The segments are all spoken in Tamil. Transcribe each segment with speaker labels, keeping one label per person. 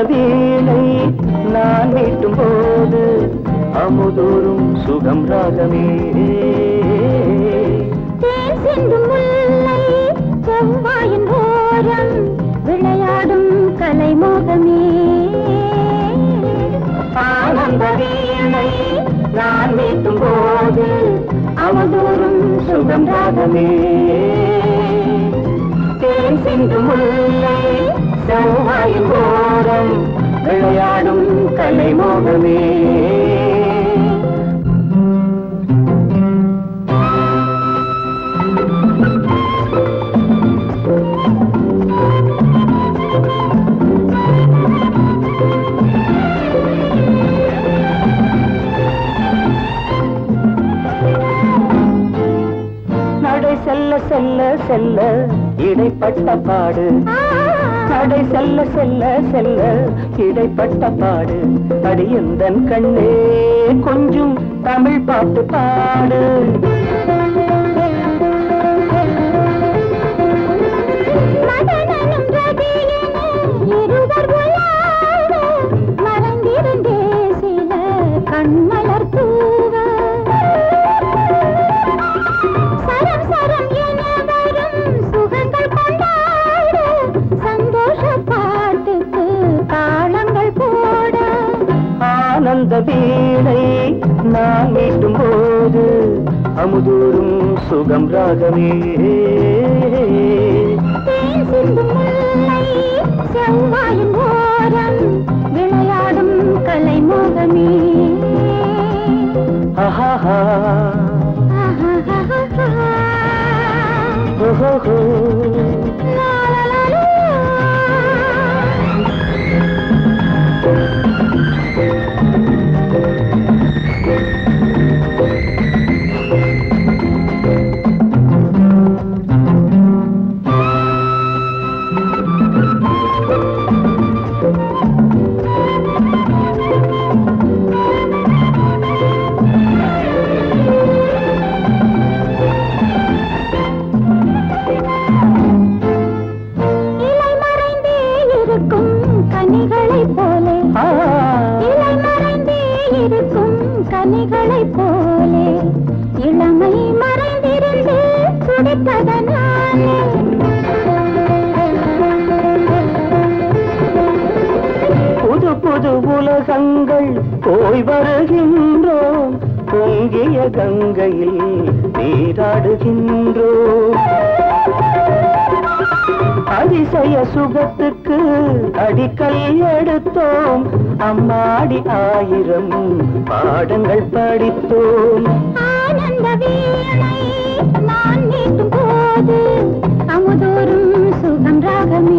Speaker 1: வீணை நான் மீட்டும் போது அமுதூரும் சுகம் ராகமே.
Speaker 2: தேன் சிந்தும் முல்லை செவ்வாயின் ஓரம் விளையாடும் கலைமோகமே.
Speaker 1: ஆனந்த வீணை நான் மீட்டும் போது அமுதூரும் சுகம் ராகமே. தேன் சிந்தும் முல்லை செவ்வாயின் ஓரம் விளையாடும் கலைமோகமே. நடை செல்ல செல்ல செல்ல இடைப்பட்ட பாடு, நடை செல்ல செல்ல செல்ல இடைப்பட்ட பாடு. அடியந்தன் கண்ணே கொஞ்சம் தமிழ் பாட்டு பாடு.
Speaker 2: மறந்திருந்தே சில கண்மலர் தூவ சரம் சரம் என வரும் சுகங்கள் கொண்டாட சந்தோஷ பாட்டுக்கு தாளங்கள் போட.
Speaker 1: ஆனந்த வீணை நான் மீட்டும் போது அமுதூரும் சுகம் ராகமே.
Speaker 2: தேன் சிந்தும் முல்லை செவ்வாயின் ஓரம் விளையாடும் கலைமோகமே.
Speaker 1: ஆஹா ஓஹோ
Speaker 2: கனிகளைப் போலே இளமை மறைந்திருந்து துடிப்பதனாலே.
Speaker 1: புது புது உலகங்கள் போய் வருகின்றோம், பொங்கிய கங்கையில் நீராடுகின்றோம். அதிசய சுகத்துக்கு அடிக்கல் எடுத்தோம், அம்மாடி ஆயிரம் பாடங்கள் படித்தோம்.
Speaker 2: ஆனந்த வீணை நான் மீட்டும் போது அமுதூரும் சுகம் ராகமே.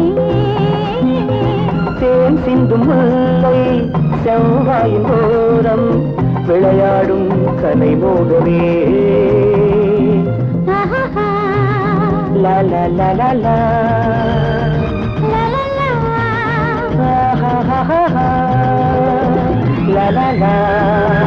Speaker 1: தேன் சிந்தும் முல்லை செவ்வாயின் ஓரம் விளையாடும் கலைமோகமே. La la la la la
Speaker 2: la la la
Speaker 1: ha ha ha ha la la la